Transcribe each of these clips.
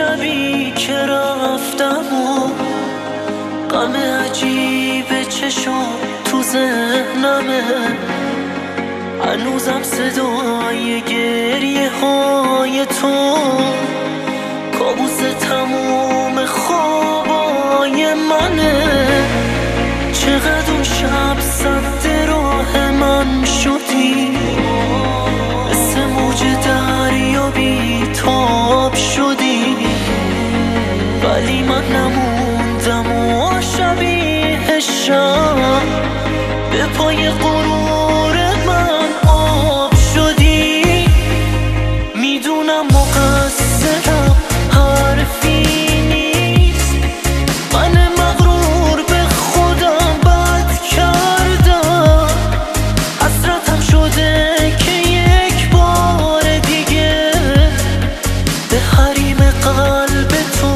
شبی که رفتم و غم عجیب چشم تو ذهنمه، هنوزم صدای گریه های تو کابوس تموم خوابای منه. چقدر اون شب سد راه من شدی، مثل موج دریا بیتاب شدی، ولی من نموندم و شبیه شب به پای غرور من آب شدی. میدونم مقصرم حرفی نیست، من مغرور به خودم بد کردم، حسرتم شده که یک بار دیگه به حریم قلب تو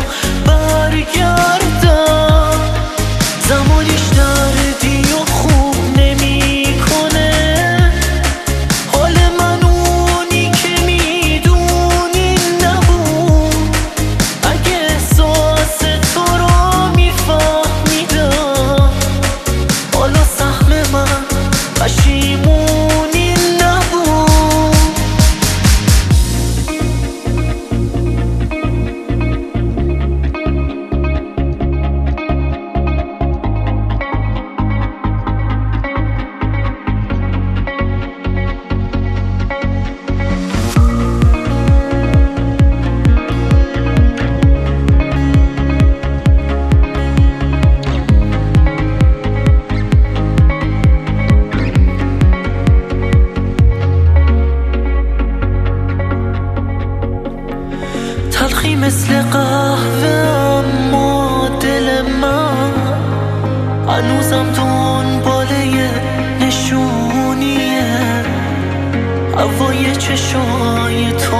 برگردم. زمانیش دردی و خوب نمیکنه، حال من اونی که میدونی نبود. اگه احساس تو رو میفهمیدم، حالا سهم من پشیمونی نبود. تلخی مثل قهوه اما دل من هنوزم دنباله نشونیه. هوای چشای تو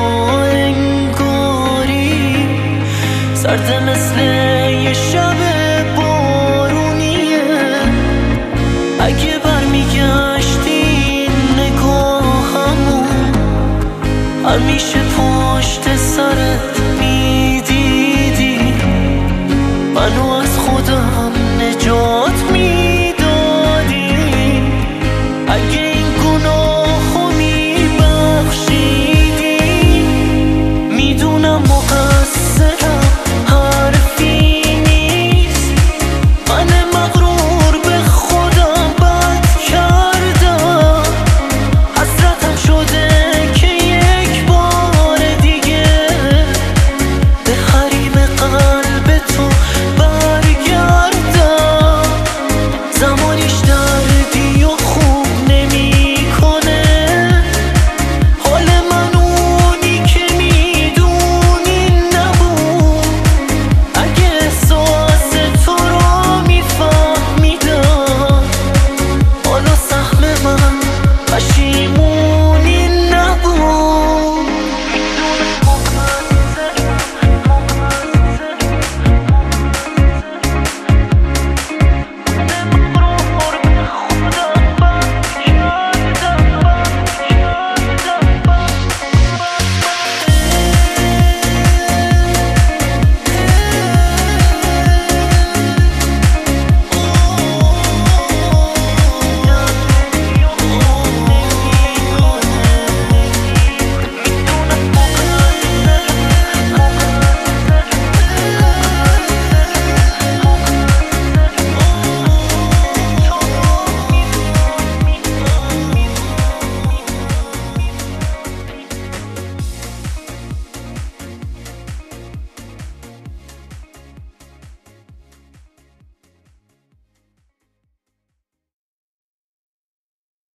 انگاری سرده مثل یه شب بارونیه. اگه برمیگشتی نگاهمون همیشه پشت سرت میدیدی، منو از خودم نجات